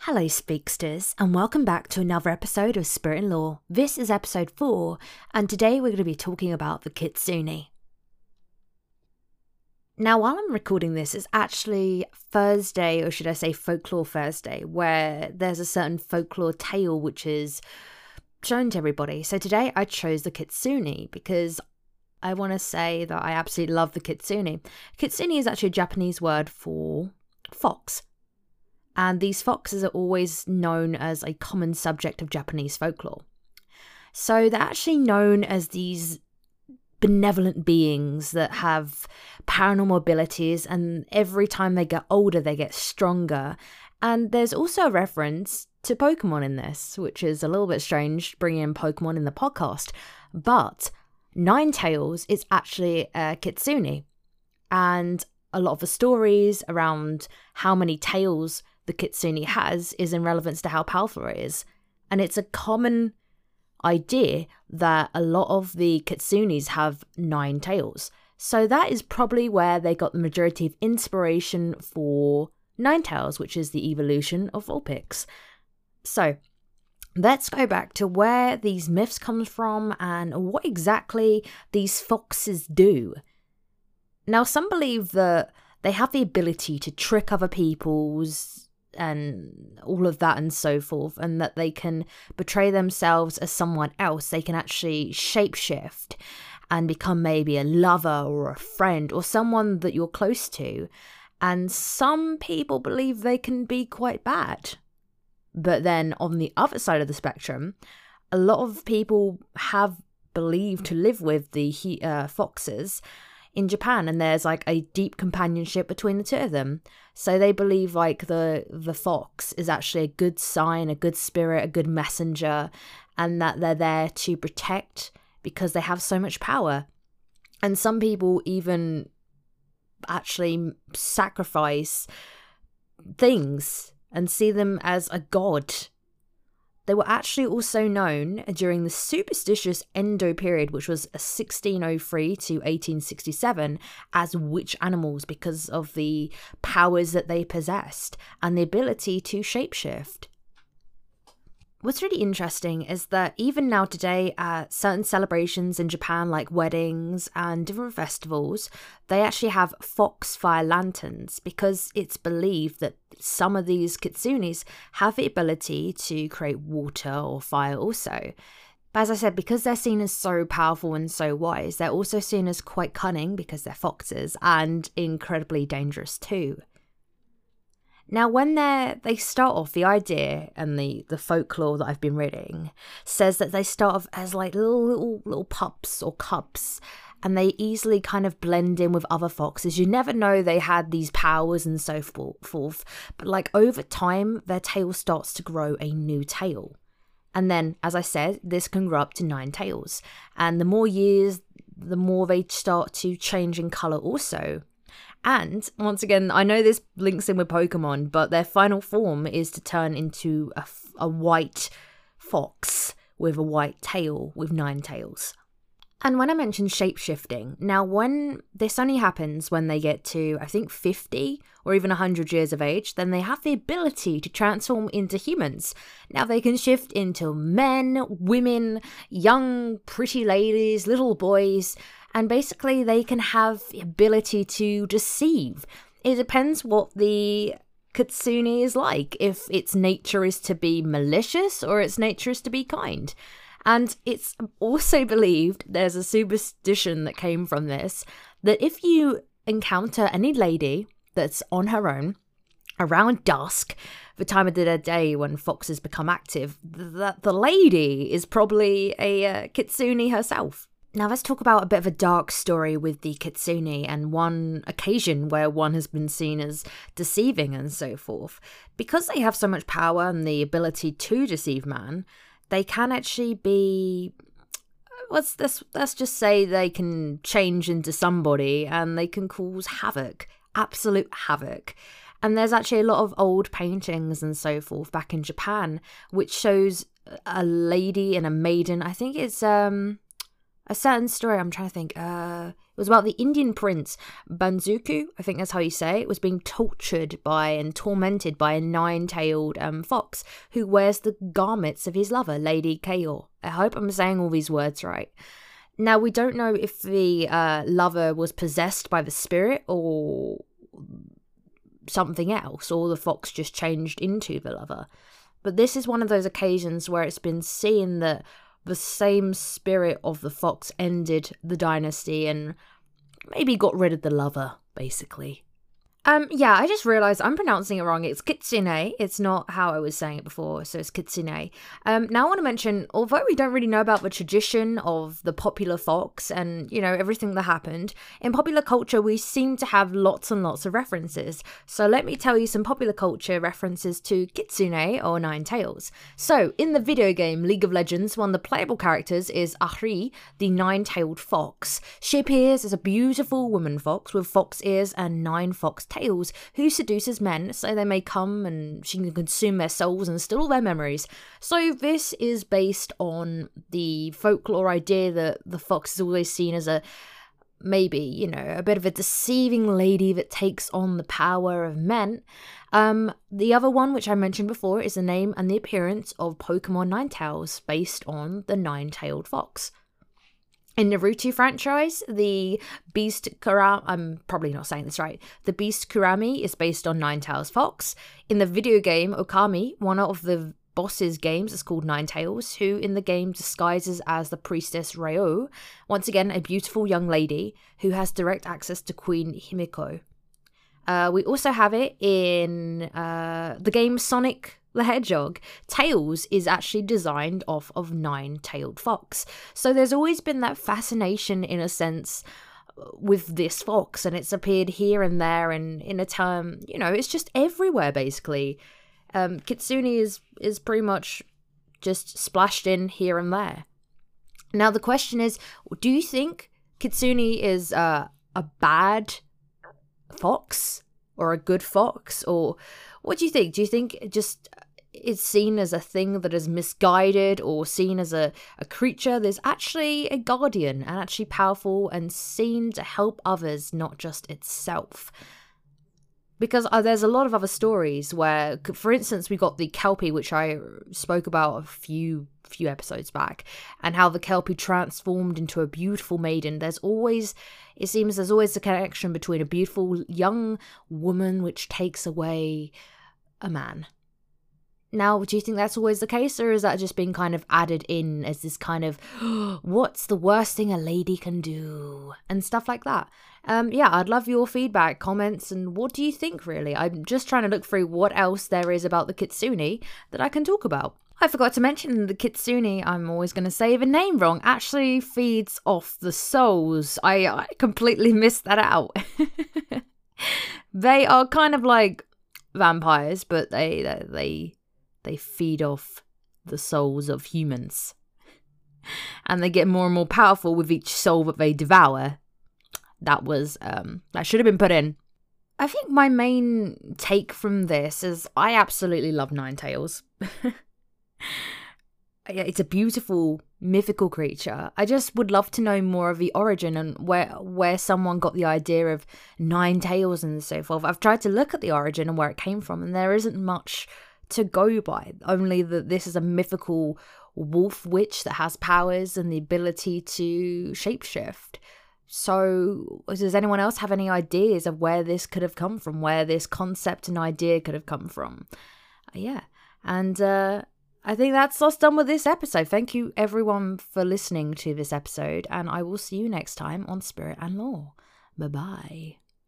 Hello, Speaksters, and welcome back to another episode of Spirit and Lore. This is episode 4, and today we're going to be talking about the Kitsune. Now, while I'm recording this, it's actually Thursday, or should I say Folklore Thursday, where there's a certain folklore tale which is shown to everybody. So today I chose the Kitsune because I want to say that I absolutely love the Kitsune. Kitsune is actually a Japanese word for fox. And these foxes are always known as a common subject of Japanese folklore. So they're actually known as these benevolent beings that have paranormal abilities, and every time they get older, they get stronger. And there's also a reference to Pokemon in this, which is a little bit strange, bringing in Pokemon in the podcast. But Ninetales is actually a Kitsune. And a lot of the stories around how many tails the Kitsune has is in relevance to how powerful it is. And it's a common idea that a lot of the Kitsunes have 9 tails. So that is probably where they got the majority of inspiration for Ninetales, which is the evolution of Vulpix. So let's go back to where these myths come from and what exactly these foxes do. Now, some believe that they have the ability to trick other people's and all of that and so forth, and that they can betray themselves as someone else. They can actually shapeshift and become maybe a lover or a friend or someone that you're close to. And some people believe they can be quite bad. But then on the other side of the spectrum, a lot of people have believed to live with the foxes in Japan, and there's like a deep companionship between the two of them. So they believe like the fox is actually a good sign, a good spirit, a good messenger, and that they're there to protect because they have so much power. And some people even actually sacrifice things and see them as a god. They were actually also known during the superstitious Edo period, which was 1603 to 1867, as witch animals because of the powers that they possessed and the ability to shapeshift. What's really interesting is that even now today at certain celebrations in Japan, like weddings and different festivals, they actually have fox fire lanterns because it's believed that some of these kitsunes have the ability to create water or fire also. But as I said, because they're seen as so powerful and so wise, they're also seen as quite cunning because they're foxes and incredibly dangerous too. Now, when they start off, the idea and the folklore that I've been reading says that they start off as like little pups or cubs, and they easily kind of blend in with other foxes. You never know they had these powers and so forth, but like over time, their tail starts to grow a new tail. And then, as I said, this can grow up to 9 tails. And the more years, the more they start to change in colour also. And once again, I know this links in with Pokemon, but their final form is to turn into a white fox with a white tail with 9 tails. And when I mentioned shapeshifting, now when this only happens when they get to, I think, 50 or even 100 years of age, then they have the ability to transform into humans. Now they can shift into men, women, young, pretty ladies, little boys, and basically they can have the ability to deceive. It depends what the Kitsune is like, if its nature is to be malicious or its nature is to be kind. And it's also believed, there's a superstition that came from this, that if you encounter any lady that's on her own around dusk, the time of the day when foxes become active, that the lady is probably a Kitsune herself. Now let's talk about a bit of a dark story with the Kitsune and one occasion where one has been seen as deceiving and so forth. Because they have so much power and the ability to deceive man, they can actually be, let's just say they can change into somebody and they can cause havoc, absolute havoc. And there's actually a lot of old paintings and so forth back in Japan, which shows a lady and a maiden. I think it's a certain story, I'm trying to think, it was about the Indian prince Banzuku, I think that's how you say it, was being tortured by and tormented by a nine-tailed fox who wears the garments of his lover, Lady Kayor. I hope I'm saying all these words right. Now, we don't know if the lover was possessed by the spirit or something else, or the fox just changed into the lover. But this is one of those occasions where it's been seen that the same spirit of the fox ended the dynasty and maybe got rid of the lover, basically. Yeah, I just realised I'm pronouncing it wrong. It's kitsune. It's not how I was saying it before, so it's kitsune. Now I want to mention, although we don't really know about the tradition of the popular fox and, you know, everything that happened, in popular culture we seem to have lots and lots of references. So let me tell you some popular culture references to kitsune or nine tails. So, in the video game League of Legends, one of the playable characters is Ahri, the nine-tailed fox. She appears as a beautiful woman fox with fox ears and 9 fox tails, who seduces men so they may come and she can consume their souls and steal all their memories. So this is based on the folklore idea that the fox is always seen as a, maybe, you know, a bit of a deceiving lady that takes on the power of men. The other one, which I mentioned before, is the name and the appearance of Pokemon Ninetales, based on the nine-tailed fox. In Naruto franchise, the Beast Kurami, I'm probably not saying this right, the Beast Kurami is based on Ninetales Fox. In the video game Okami, one of the boss's games is called Ninetales, who in the game disguises as the priestess Ryo, once again a beautiful young lady who has direct access to Queen Himiko. We also have it in the game Sonic the Hedgehog. Tails is actually designed off of nine-tailed fox. So there's always been that fascination, in a sense, with this fox, and it's appeared here and there, and in a term, you know, it's just everywhere, basically. Kitsune is pretty much just splashed in here and there. Now, the question is, do you think Kitsune is a bad fox or a good fox, or what do you think? Do you think just it's seen as a thing that is misguided, or seen as a creature that's actually a guardian and actually powerful and seen to help others, not just itself? Because there's a lot of other stories where, for instance, we got the Kelpie, which I spoke about a few episodes back, and how the Kelpie transformed into a beautiful maiden. It seems there's always a connection between a beautiful young woman which takes away a man. Now, do you think that's always the case, or is that just being kind of added in as this kind of, what's the worst thing a lady can do, and stuff like that? Yeah, I'd love your feedback, comments, and what do you think, really? I'm just trying to look through what else there is about the Kitsune that I can talk about. I forgot to mention the Kitsune, I'm always going to say the name wrong, actually feeds off the souls. I completely missed that out. They are kind of like vampires, but they feed off the souls of humans. And they get more and more powerful with each soul that they devour. That should have been put in. I think my main take from this is I absolutely love Ninetales. It's a beautiful mythical creature. I just would love to know more of the origin and where someone got the idea of 9 tails and so forth. I've tried to look at the origin and where it came from, and there isn't much to go by, only that this is a mythical wolf witch that has powers and the ability to shapeshift. So does anyone else have any ideas of where this could have come from, where this concept and idea could have come from? Yeah, and I think that's us done with this episode. Thank you everyone for listening to this episode, and I will see you next time on Spirit and Lore. Bye bye.